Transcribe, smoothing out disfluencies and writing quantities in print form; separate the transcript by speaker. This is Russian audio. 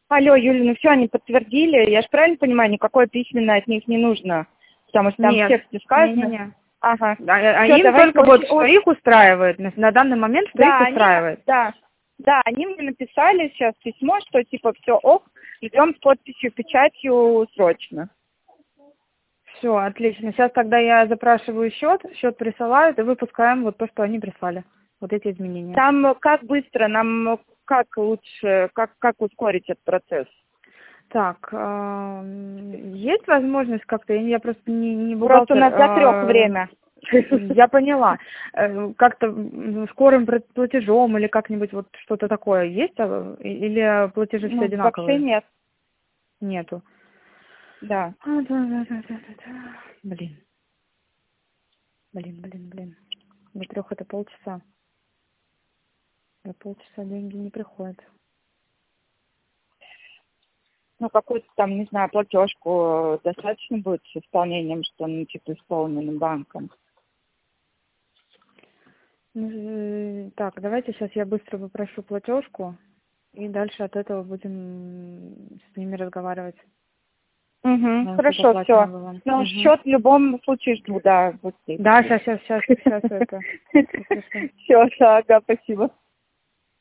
Speaker 1: Алло, Юля, ну все, они подтвердили. Я же правильно понимаю, никакое письменное от них не нужно? Потому что там в
Speaker 2: Нет,
Speaker 1: тексте сказано.
Speaker 2: не-не-не.
Speaker 1: Ага.
Speaker 2: А
Speaker 1: Все,
Speaker 2: им
Speaker 1: давай,
Speaker 2: только вот,
Speaker 1: короче,
Speaker 2: что их устраивает, на данный момент, что их
Speaker 1: да, они,
Speaker 2: устраивает.
Speaker 1: да, они мне написали сейчас письмо, что типа все ок, идем с подписью, печатью срочно.
Speaker 2: Все, отлично. Сейчас тогда я запрашиваю счет присылают, и выпускаем вот то, что они прислали. Вот эти изменения.
Speaker 1: Там как быстро, нам как лучше, как ускорить этот процесс?
Speaker 2: Так, есть возможность как-то, я просто не
Speaker 1: Просто у
Speaker 2: бухгалтер.
Speaker 1: нас до 3 время.
Speaker 2: Я поняла. Как-то скорым платежом или как-нибудь вот что-то такое есть? Или платежи все
Speaker 1: Ну, вообще
Speaker 2: одинаковые?
Speaker 1: нет.
Speaker 2: Нету.
Speaker 1: Да.
Speaker 2: Да. Блин. До 3 это полчаса. До полчаса деньги не приходят.
Speaker 1: Ну, какую-то там, не знаю, платежку достаточно будет с исполнением, что, ну, типа, исполненным банком.
Speaker 2: Так, давайте сейчас я быстро попрошу платежку, и дальше от этого будем с ними разговаривать.
Speaker 1: Угу,
Speaker 2: Вам
Speaker 1: хорошо,
Speaker 2: поплачено
Speaker 1: все.
Speaker 2: было.
Speaker 1: Ну,
Speaker 2: Угу.
Speaker 1: счет в любом случае жду, да. Вот здесь.
Speaker 2: Да, сейчас это. Всё хорошо.
Speaker 1: Все, ага, спасибо.